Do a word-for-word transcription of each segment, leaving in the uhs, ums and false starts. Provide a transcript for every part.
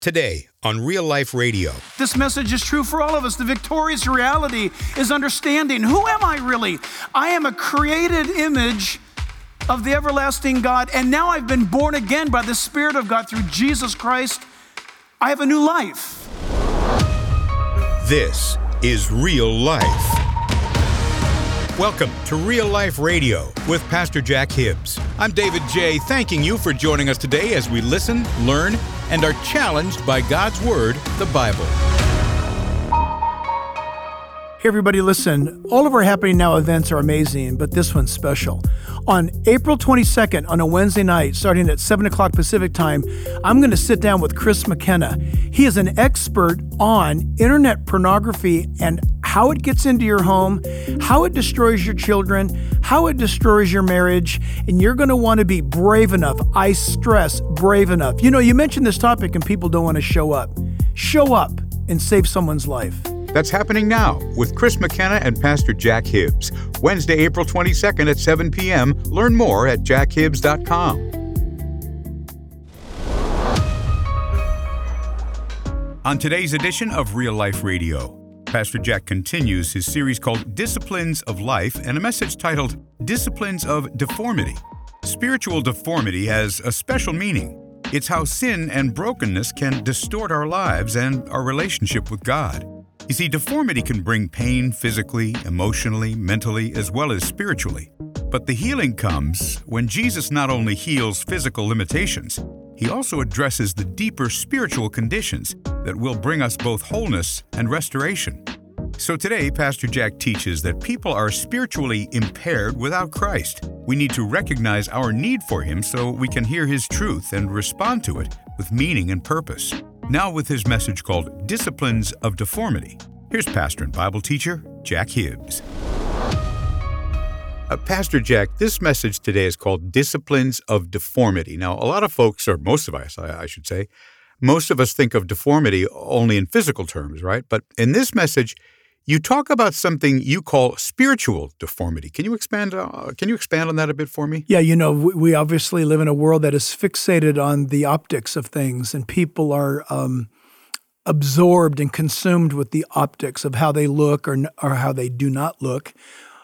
Today on Real Life Radio. This message is true for all of us. The victorious reality is understanding. Who am I really? I am a created image of the everlasting God, and now I've been born again by the Spirit of God through Jesus Christ. I have a new life. This is Real Life. Welcome to Real Life Radio with Pastor Jack Hibbs. I'm David J., thanking you for joining us today as we listen, learn, and are challenged by God's Word, the Bible. Hey everybody, listen. All of our Happening Now events are amazing, but this one's special. On April twenty-second, on a Wednesday night, starting at seven o'clock Pacific time, I'm going to sit down with Chris McKenna. He is an expert on internet pornography and how it gets into your home, how it destroys your children, how it destroys your marriage, and you're going to want to be brave enough. I stress, brave enough. You know, you mentioned this topic and people don't want to show up. Show up and save someone's life. That's happening now with Chris McKenna and Pastor Jack Hibbs. Wednesday, April twenty-second at seven p.m. Learn more at jack hibbs dot com. On today's edition of Real Life Radio, Pastor Jack continues his series called Disciplines of Life and a message titled Disciplines of Deformity. Spiritual deformity has a special meaning. It's how sin and brokenness can distort our lives and our relationship with God. You see, deformity can bring pain physically, emotionally, mentally, as well as spiritually. But the healing comes when Jesus not only heals physical limitations, he also addresses the deeper spiritual conditions that will bring us both wholeness and restoration. So today, Pastor Jack teaches that people are spiritually impaired without Christ. We need to recognize our need for Him so we can hear His truth and respond to it with meaning and purpose. Now with his message called Disciplines of Deformity, here's pastor and Bible teacher, Jack Hibbs. Uh, Pastor Jack, this message today is called Disciplines of Deformity. Now, a lot of folks, or most of us, I, I should say, most of us think of deformity only in physical terms, right? But in this message, you talk about something you call spiritual deformity. Can you expand? Uh, can you expand on that a bit for me? Yeah, you know, we, we obviously live in a world that is fixated on the optics of things, and people are um, absorbed and consumed with the optics of how they look or or how they do not look.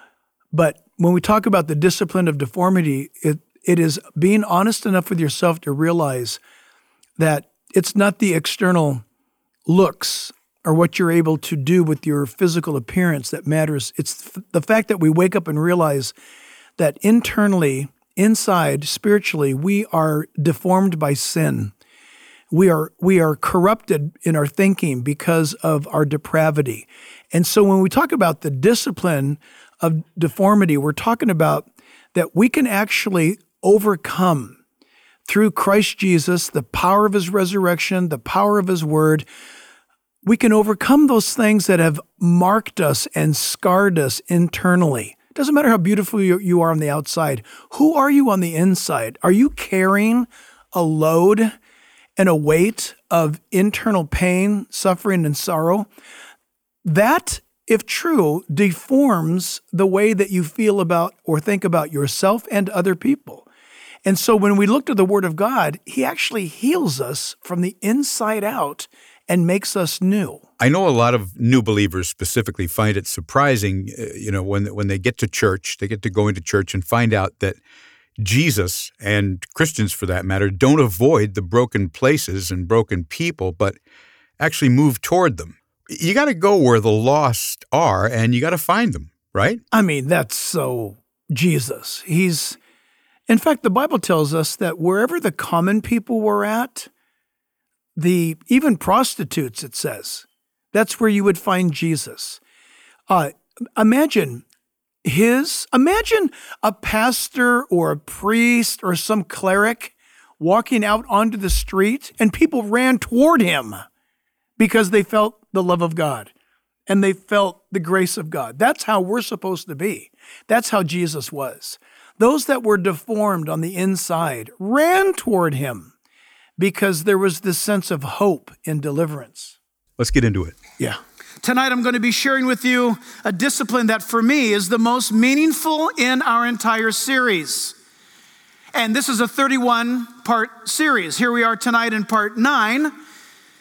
But when we talk about the discipline of deformity, it it is being honest enough with yourself to realize that it's not the external looks or what you're able to do with your physical appearance that matters. It's the fact that we wake up and realize that internally, inside, spiritually, we are deformed by sin. We are we are corrupted in our thinking because of our depravity. And so when we talk about the discipline of deformity, we're talking about that we can actually overcome through Christ Jesus, the power of His resurrection, the power of His word. We can overcome those things that have marked us and scarred us internally. It doesn't matter how beautiful you are on the outside. Who are you on the inside? Are you carrying a load and a weight of internal pain, suffering, and sorrow? That, if true, deforms the way that you feel about or think about yourself and other people. And so when we look to the Word of God, He actually heals us from the inside out and makes us new. I know a lot of new believers specifically find it surprising, uh, you know, when when they get to church, they get to go into church and find out that Jesus, and Christians for that matter, don't avoid the broken places and broken people, but actually move toward them. You got to go where the lost are, and you got to find them, right? I mean, that's so Jesus. He's, in fact, the Bible tells us that wherever the common people were at, the even prostitutes, it says, that's where you would find Jesus. Uh, imagine his, imagine a pastor or a priest or some cleric walking out onto the street and people ran toward him because they felt the love of God and they felt the grace of God. That's how we're supposed to be. That's how Jesus was. Those that were deformed on the inside ran toward him because there was this sense of hope in deliverance. Let's get into it. Yeah. Tonight I'm going to be sharing with you a discipline that for me is the most meaningful in our entire series. And this is a thirty-one part series. Here we are tonight in part nine.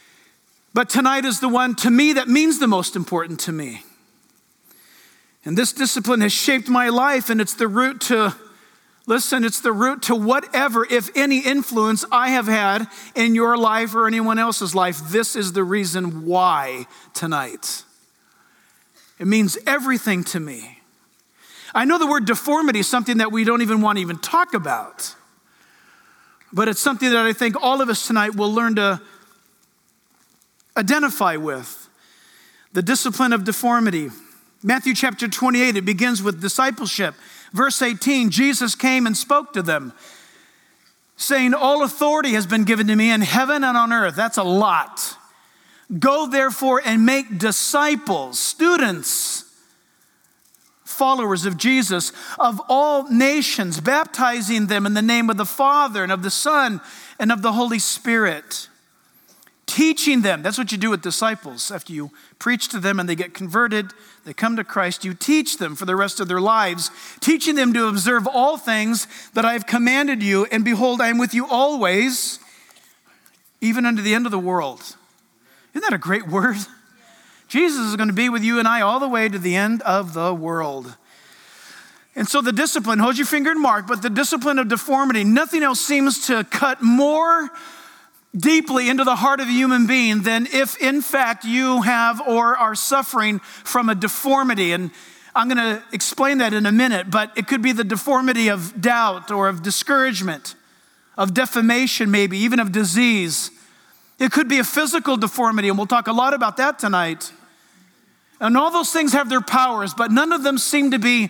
But tonight is the one to me that means the most important to me. And this discipline has shaped my life, and it's the root to, listen, it's the root to whatever, if any, influence I have had in your life or anyone else's life. This is the reason why tonight. It means everything to me. I know the word deformity is something that we don't even want to even talk about. But it's something that I think all of us tonight will learn to identify with. The discipline of deformity. Matthew chapter twenty-eight, it begins with discipleship. Verse eighteen, Jesus came and spoke to them, saying, all authority has been given to me in heaven and on earth. That's a lot. Go therefore and make disciples, students, followers of Jesus, of all nations, baptizing them in the name of the Father and of the Son and of the Holy Spirit. Teaching them, that's what you do with disciples. After you preach to them and they get converted, they come to Christ, you teach them for the rest of their lives, teaching them to observe all things that I have commanded you, and behold, I am with you always, even unto the end of the world. Isn't that a great word? Jesus is going to be with you and I all the way to the end of the world. And so the discipline, hold your finger and mark, but the discipline of deformity, nothing else seems to cut more deeply into the heart of a human being than if in fact you have or are suffering from a deformity. And I'm going to explain that in a minute, but it could be the deformity of doubt or of discouragement, of defamation maybe, even of disease. It could be a physical deformity, and we'll talk a lot about that tonight. And all those things have their powers, but none of them seem to be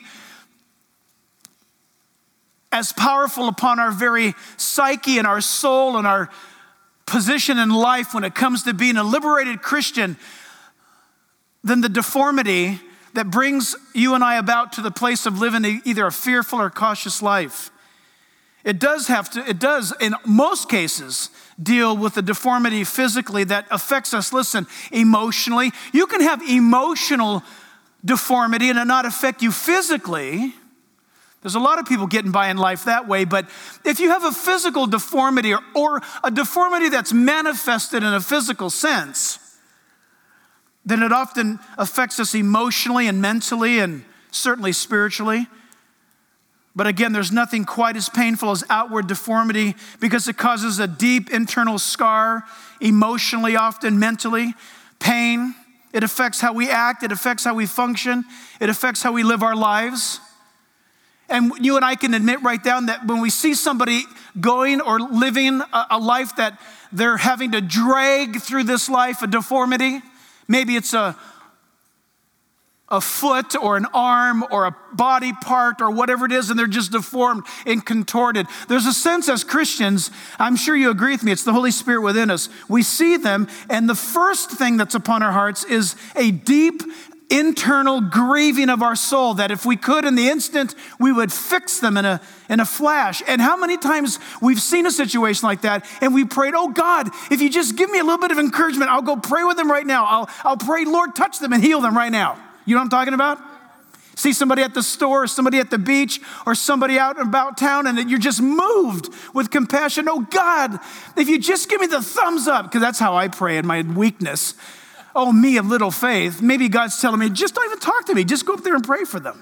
as powerful upon our very psyche and our soul and our position in life when it comes to being a liberated Christian than the deformity that brings you and I about to the place of living either a fearful or cautious life. It does have to, it does in most cases deal with the deformity physically that affects us, listen, emotionally. You can have emotional deformity and it not affect you physically. There's a lot of people getting by in life that way, but if you have a physical deformity or, or a deformity that's manifested in a physical sense, then it often affects us emotionally and mentally and certainly spiritually. But again, there's nothing quite as painful as outward deformity because it causes a deep internal scar, emotionally, often mentally, pain. It affects how we act. It affects how we function. It affects how we live our lives. And you and I can admit right down that when we see somebody going or living a, a life that they're having to drag through this life, a deformity, maybe it's a, a foot or an arm or a body part or whatever it is, and they're just deformed and contorted. There's a sense as Christians, I'm sure you agree with me, it's the Holy Spirit within us. We see them, and the first thing that's upon our hearts is a deep internal grieving of our soul that if we could in the instant, we would fix them in a, in a flash. And how many times we've seen a situation like that and we prayed, oh God, if you just give me a little bit of encouragement, I'll go pray with them right now. I'll, I'll pray, Lord, touch them and heal them right now. You know what I'm talking about? See somebody at the store or somebody at the beach or somebody out and about town and you're just moved with compassion. Oh God, if you just give me the thumbs up, because that's how I pray in my weakness. Oh, me of little faith. Maybe God's telling me, just don't even talk to me. Just go up there and pray for them.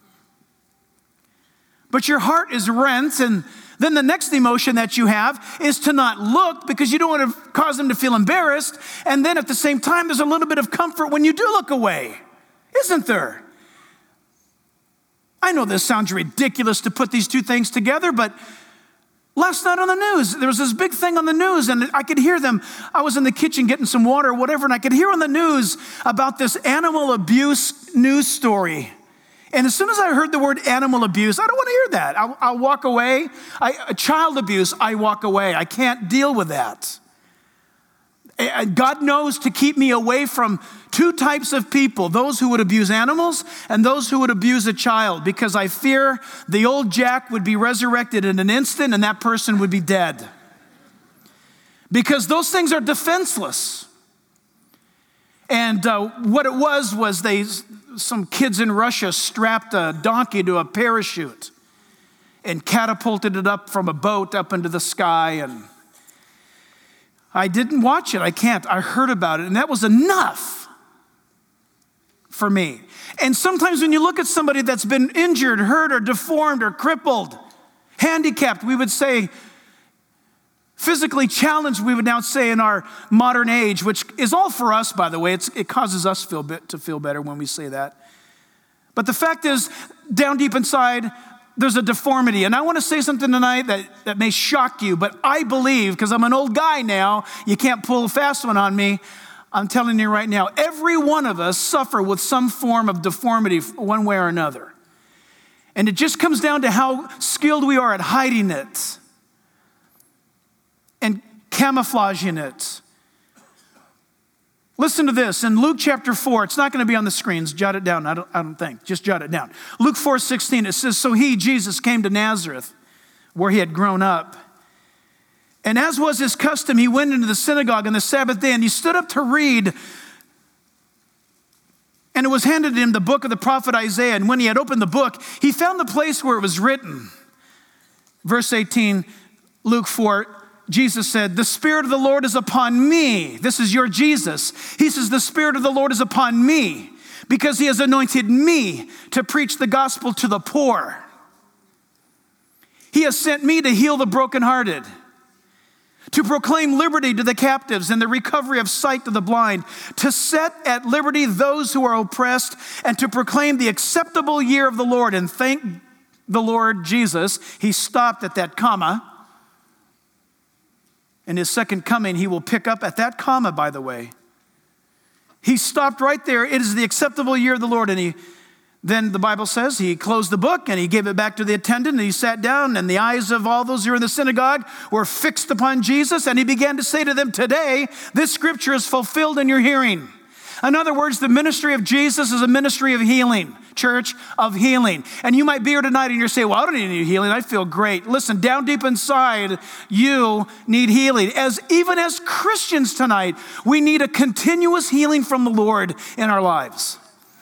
But your heart is rent, and then the next emotion that you have is to not look because you don't want to cause them to feel embarrassed. And then at the same time, there's a little bit of comfort when you do look away, isn't there? I know this sounds ridiculous to put these two things together, but last night on the news, there was this big thing on the news, and I could hear them. I was in the kitchen getting some water or whatever, and I could hear on the news about this animal abuse news story. And as soon as I heard the word animal abuse, I don't want to hear that. I'll, I'll walk away. I, child abuse, I walk away. I can't deal with that. God knows to keep me away from two types of people, those who would abuse animals and those who would abuse a child, because I fear the old Jack would be resurrected in an instant and that person would be dead. Because those things are defenseless. And uh, what it was was they, some kids in Russia strapped a donkey to a parachute and catapulted it up from a boat up into the sky. And I didn't watch it. I can't. I heard about it, and that was enough for me. And sometimes when you look at somebody that's been injured, hurt, or deformed, or crippled, handicapped, we would say, physically challenged, we would now say in our modern age, which is all for us, by the way. It's, it causes us feel bit, to feel better when we say that. But the fact is, down deep inside, there's a deformity. And I want to say something tonight that, that may shock you, but I believe, because I'm an old guy now, you can't pull a fast one on me. I'm telling you right now, every one of us suffer with some form of deformity one way or another. And it just comes down to how skilled we are at hiding it and camouflaging it. Listen to this. In Luke chapter four, it's not going to be on the screens. Jot it down. I don't, I don't think. Just jot it down. Luke four sixteen, it says, so he, Jesus, came to Nazareth, where he had grown up. And as was his custom, he went into the synagogue on the Sabbath day, and he stood up to read. And it was handed to him the book of the prophet Isaiah. And when he had opened the book, he found the place where it was written. Verse eighteen, Luke four, Jesus said, the Spirit of the Lord is upon me. This is your Jesus. He says, the Spirit of the Lord is upon me because he has anointed me to preach the gospel to the poor. He has sent me to heal the brokenhearted, to proclaim liberty to the captives and the recovery of sight to the blind, to set at liberty those who are oppressed, and to proclaim the acceptable year of the Lord. And thank the Lord Jesus, he stopped at that comma. In his second coming, he will pick up at that comma, by the way. He stopped right there. It is the acceptable year of the Lord. And he, then the Bible says he closed the book and he gave it back to the attendant and he sat down, and the eyes of all those who were in the synagogue were fixed upon Jesus. And he began to say to them, today, this scripture is fulfilled in your hearing. In other words, the ministry of Jesus is a ministry of healing, church, of healing. And you might be here tonight and you're saying, well, I don't need any healing. I feel great. Listen, down deep inside, you need healing. As even as Christians tonight, we need a continuous healing from the Lord in our lives.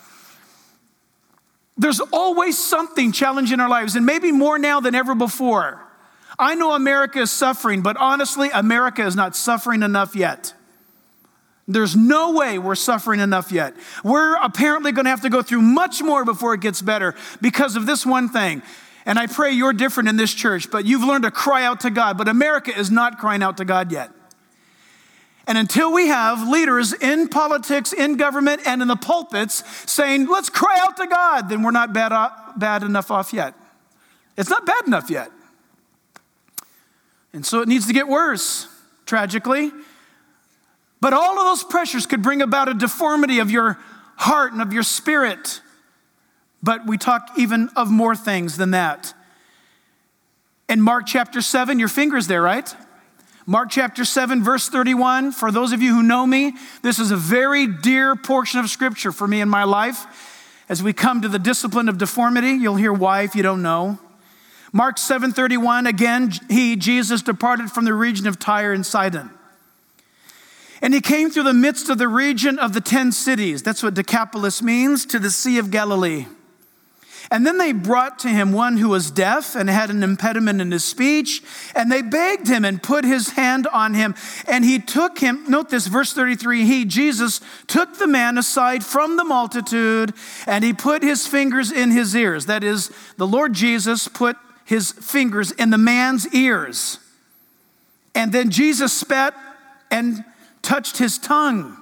There's always something challenging our lives, and maybe more now than ever before. I know America is suffering, but honestly, America is not suffering enough yet. There's no way we're suffering enough yet. We're apparently going to have to go through much more before it gets better because of this one thing. And I pray you're different in this church, but you've learned to cry out to God. But America is not crying out to God yet. And until we have leaders in politics, in government, and in the pulpits saying, let's cry out to God, then we're not bad, bad enough off yet. It's not bad enough yet. And so it needs to get worse, tragically. But all of those pressures could bring about a deformity of your heart and of your spirit. But we talk even of more things than that. In Mark chapter seven, your finger's there, right? Mark chapter seven, verse thirty-one. For those of you who know me, this is a very dear portion of scripture for me in my life. As we come to the discipline of deformity, you'll hear why if you don't know. Mark seven thirty-one, again, he, Jesus, departed from the region of Tyre and Sidon. And he came through the midst of the region of the ten cities. That's what Decapolis means, to the Sea of Galilee. And then they brought to him one who was deaf and had an impediment in his speech. And they begged him and put his hand on him. And he took him, note this, verse thirty-three, he, Jesus, took the man aside from the multitude and he put his fingers in his ears. That is, the Lord Jesus put his fingers in the man's ears. And then Jesus spat and touched his tongue.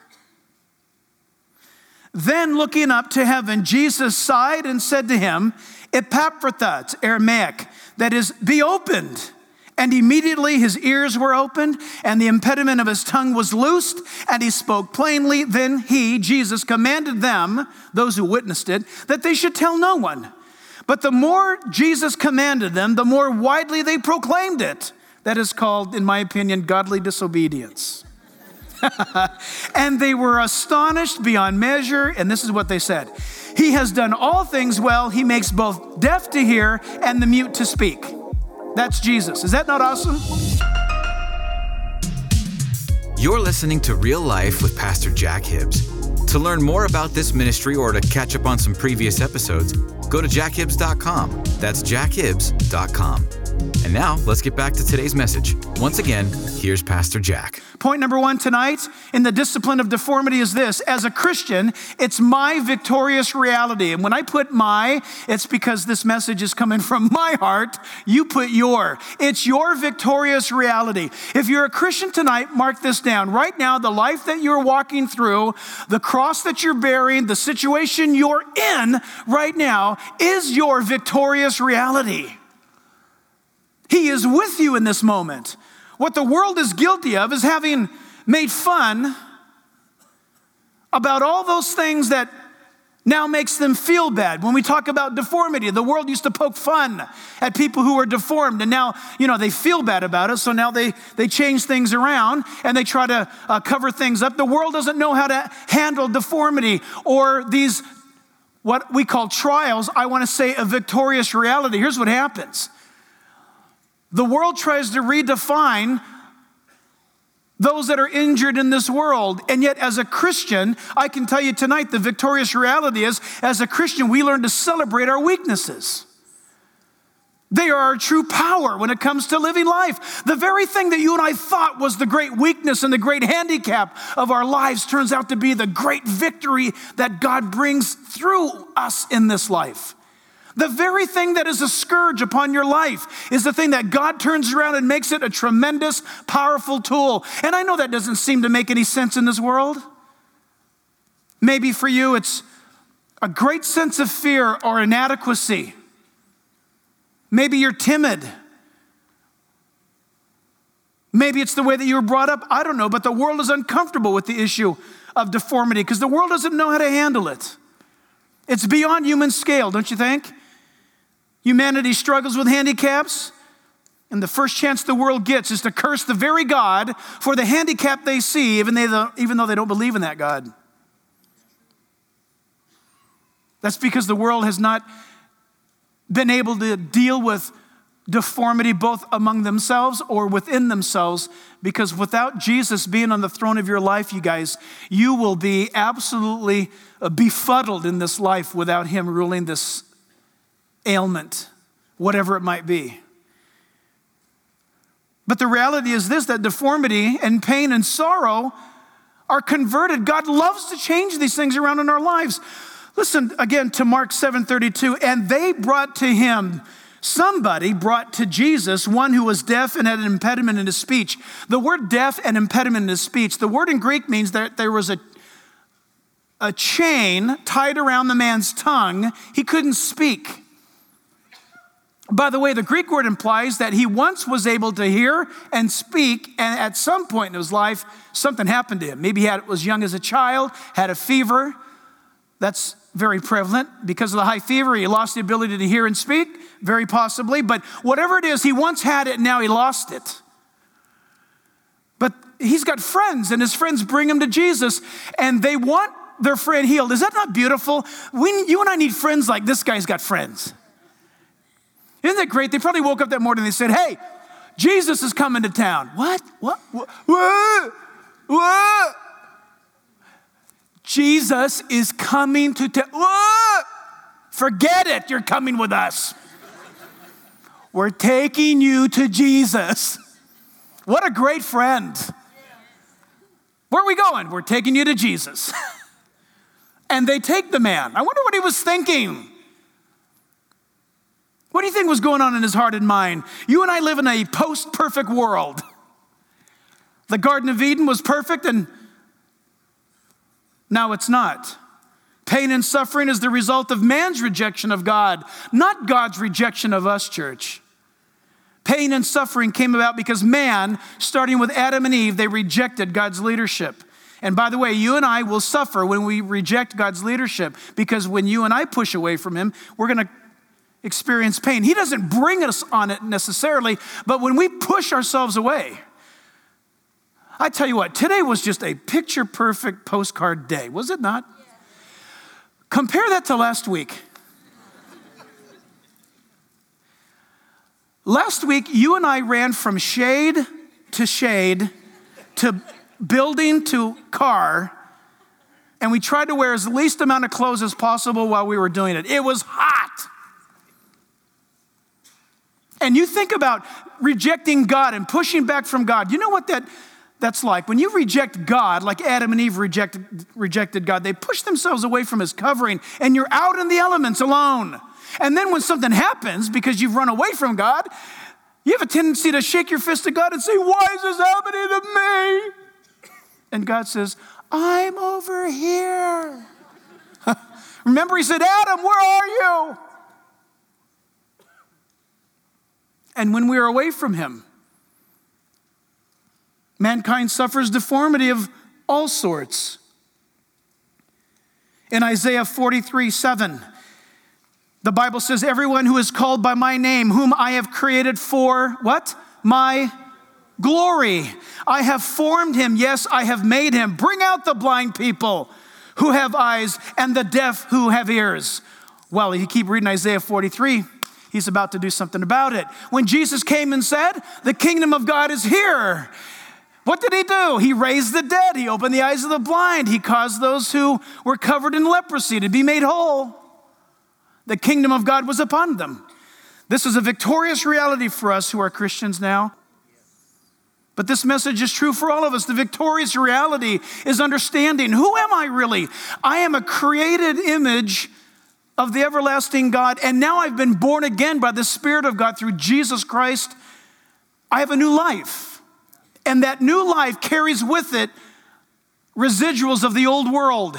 Then looking up to heaven, Jesus sighed and said to him, Epaphratha, it's Aramaic, that is, be opened. And immediately his ears were opened and the impediment of his tongue was loosed and he spoke plainly. Then he, Jesus, commanded them, those who witnessed it, that they should tell no one. But the more Jesus commanded them, the more widely they proclaimed it. That is called, in my opinion, godly disobedience. And they were astonished beyond measure. And this is what they said. He has done all things well. He makes both deaf to hear and the mute to speak. That's Jesus. Is that not awesome? You're listening to Real Life with Pastor Jack Hibbs. To learn more about this ministry or to catch up on some previous episodes, go to jack hibbs dot com. That's jack hibbs dot com. And now, let's get back to today's message. Once again, here's Pastor Jack. Point number one tonight in the discipline of deformity is this. As a Christian, it's my victorious reality. And when I put my, it's because this message is coming from my heart. You put your. It's your victorious reality. If you're a Christian tonight, mark this down. Right now, the life that you're walking through, the cross that you're bearing, the situation you're in right now is your victorious reality. He is with you in this moment. What the world is guilty of is having made fun about all those things that now makes them feel bad. When we talk about deformity, the world used to poke fun at people who were deformed, and now, you know, they feel bad about it, so now they, they change things around and they try to uh, cover things up. The world doesn't know how to handle deformity or these, what we call trials. I want to say a victorious reality. Here's what happens. The world tries to redefine those that are injured in this world. And yet, as a Christian, I can tell you tonight, the victorious reality is, as a Christian, we learn to celebrate our weaknesses. They are our true power when it comes to living life. The very thing that you and I thought was the great weakness and the great handicap of our lives turns out to be the great victory that God brings through us in this life. The very thing that is a scourge upon your life is the thing that God turns around and makes it a tremendous, powerful tool. And I know that doesn't seem to make any sense in this world. Maybe for you it's a great sense of fear or inadequacy. Maybe you're timid. Maybe it's the way that you were brought up. I don't know, but the world is uncomfortable with the issue of deformity because the world doesn't know how to handle it. It's beyond human scale, don't you think? Humanity struggles with handicaps, and the first chance the world gets is to curse the very God for the handicap they see, even, they, even though they don't believe in that God. That's because the world has not been able to deal with deformity both among themselves or within themselves, because without Jesus being on the throne of your life, you guys, you will be absolutely befuddled in this life without him ruling this ailment, whatever it might be. But the reality is this, that deformity and pain and sorrow are converted. God loves to change these things around in our lives. Listen again to Mark seven thirty-two. And they brought to him, somebody brought to Jesus one who was deaf and had an impediment in his speech. The word deaf and impediment in his speech, the word in Greek means that there was a, a chain tied around the man's tongue. He couldn't speak. By the way, the Greek word implies that he once was able to hear and speak, and at some point in his life, something happened to him. Maybe he had, was young as a child, had a fever. That's very prevalent. Because of the high fever, he lost the ability to hear and speak, very possibly. But whatever it is, he once had it, and now he lost it. But he's got friends, and his friends bring him to Jesus, and they want their friend healed. Is that not beautiful? We, you and I need friends like this guy's got friends. Isn't that great? They probably woke up that morning and they said, hey, Jesus is coming to town. What? What? What? What? What? Jesus is coming to town. What? Forget it. You're coming with us. We're taking you to Jesus. What a great friend. Where are we going? We're taking you to Jesus. And they take the man. I wonder what he was thinking. What do you think was going on in his heart and mind? You and I live in a post-perfect world. The Garden of Eden was perfect, and now it's not. Pain and suffering is the result of man's rejection of God, not God's rejection of us, church. Pain and suffering came about because man, starting with Adam and Eve, they rejected God's leadership. And by the way, you and I will suffer when we reject God's leadership, because when you and I push away from him, we're going to experience pain. He doesn't bring us on it necessarily, but when we push ourselves away, I tell you what, today was just a picture-perfect postcard day, was it not? Yeah. Compare that to last week. Last week, you and I ran from shade to shade to building to car, and we tried to wear as least amount of clothes as possible while we were doing it. It was hot. And you think about rejecting God and pushing back from God. You know what that that's like? When you reject God, like Adam and Eve rejected, rejected God, they push themselves away from his covering, and you're out in the elements alone. And then when something happens because you've run away from God, you have a tendency to shake your fist at God and say, why is this happening to me? And God says, I'm over here. Remember, he said, Adam, where are you? And when we are away from him, mankind suffers deformity of all sorts. In Isaiah forty-three seven, the Bible says, everyone who is called by my name, whom I have created for, what? My glory. I have formed him. Yes, I have made him. Bring out the blind people who have eyes and the deaf who have ears. Well, you keep reading Isaiah forty-three. He's about to do something about it. When Jesus came and said, the kingdom of God is here. What did he do? He raised the dead. He opened the eyes of the blind. He caused those who were covered in leprosy to be made whole. The kingdom of God was upon them. This is a victorious reality for us who are Christians now. But this message is true for all of us. The victorious reality is understanding, who am I really? I am a created image of the everlasting God, and now I've been born again by the Spirit of God through Jesus Christ. I have a new life, and that new life carries with it residuals of the old world.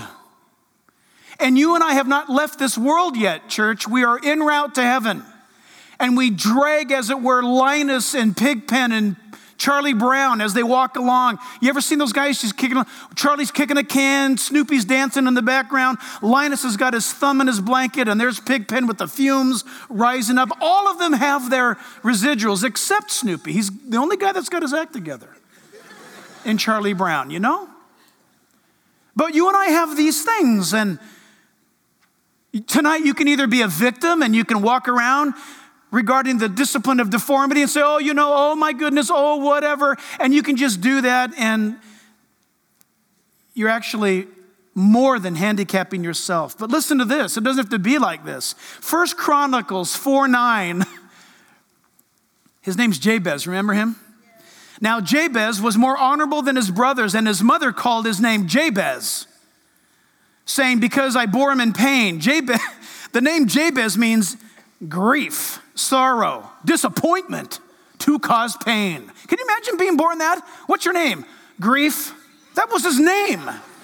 And you and I have not left this world yet, church. We are en route to heaven, and we drag, as it were, Linus and Pigpen and Charlie Brown as they walk along. You ever seen those guys just kicking? Charlie's kicking a can, Snoopy's dancing in the background, Linus has got his thumb in his blanket, and there's Pigpen with the fumes rising up. All of them have their residuals except Snoopy. He's the only guy that's got his act together in Charlie Brown, you know? But you and I have these things, and tonight you can either be a victim and you can walk around regarding the discipline of deformity and say, oh, you know, oh my goodness, oh whatever, and you can just do that, and you're actually more than handicapping yourself. But listen to this, it doesn't have to be like this. First Chronicles four nine, his name's Jabez, remember him? Now Jabez was more honorable than his brothers, and his mother called his name Jabez, saying, because I bore him in pain. Jabez, the name Jabez means grief, sorrow, disappointment to cause pain. Can you imagine being born that? What's your name? Grief. That was his name.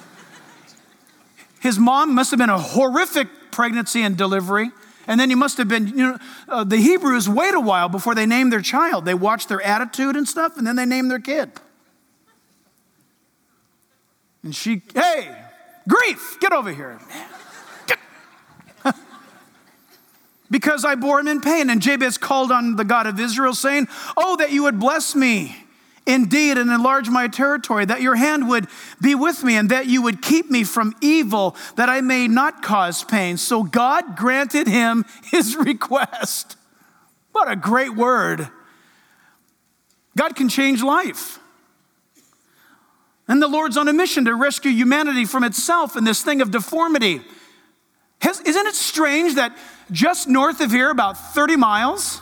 His mom must have been a horrific pregnancy and delivery. And then he must have been, you know, uh, the Hebrews wait a while before they name their child. They watch their attitude and stuff, and then they name their kid. And she, hey, grief, get over here. Get. Because I bore him in pain. And Jabez called on the God of Israel, saying, oh, that you would bless me indeed and enlarge my territory, that your hand would be with me, and that you would keep me from evil, that I may not cause pain. So God granted him his request. What a great word. God can change life. And the Lord's on a mission to rescue humanity from itself and this thing of deformity. Has, isn't it strange that just north of here, about thirty miles,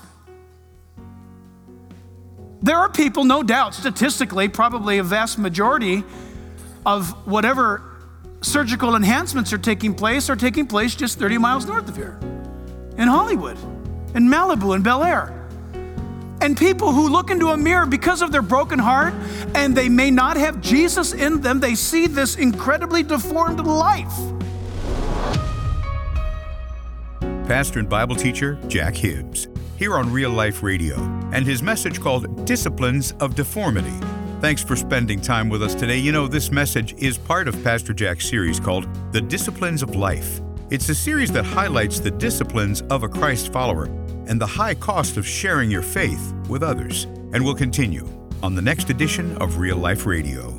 there are people, no doubt, statistically, probably a vast majority of whatever surgical enhancements are taking place are taking place just thirty miles north of here, in Hollywood, in Malibu, in Bel Air. And people who look into a mirror because of their broken heart, and they may not have Jesus in them, they see this incredibly deformed life. Pastor and Bible teacher Jack Hibbs, here on Real Life Radio, and his message called Disciplines of Deformity. Thanks for spending time with us today. You know, this message is part of Pastor Jack's series called The Disciplines of Life. It's a series that highlights the disciplines of a Christ follower and the high cost of sharing your faith with others. And we'll continue on the next edition of Real Life Radio.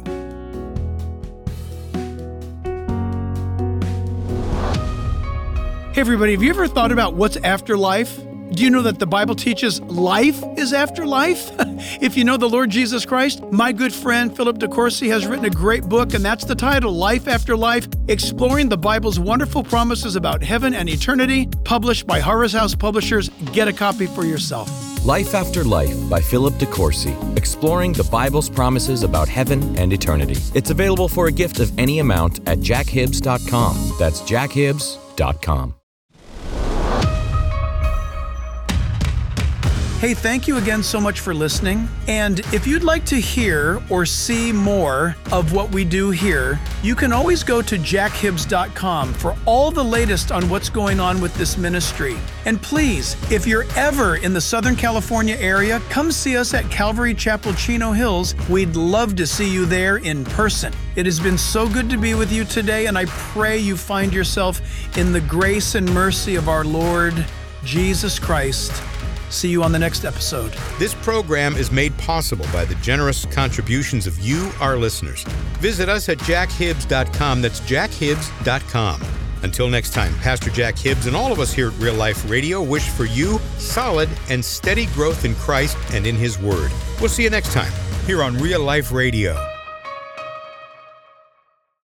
Hey everybody, have you ever thought about what's after life? Do you know that the Bible teaches life is after life? If you know the Lord Jesus Christ, my good friend Philip DeCourcy has written a great book, and that's the title, Life After Life, Exploring the Bible's Wonderful Promises About Heaven and Eternity, published by Horror's House Publishers. Get a copy for yourself. Life After Life by Philip DeCourcy, exploring the Bible's promises about heaven and eternity. It's available for a gift of any amount at jack hibbs dot com. That's jack hibbs dot com. Hey, thank you again so much for listening. And if you'd like to hear or see more of what we do here, you can always go to jack hibbs dot com for all the latest on what's going on with this ministry. And please, if you're ever in the Southern California area, come see us at Calvary Chapel, Chino Hills. We'd love to see you there in person. It has been so good to be with you today, and I pray you find yourself in the grace and mercy of our Lord Jesus Christ. See you on the next episode. This program is made possible by the generous contributions of you, our listeners. Visit us at jack hibbs dot com. That's jack hibbs dot com. Until next time, Pastor Jack Hibbs and all of us here at Real Life Radio wish for you solid and steady growth in Christ and in His Word. We'll see you next time here on Real Life Radio.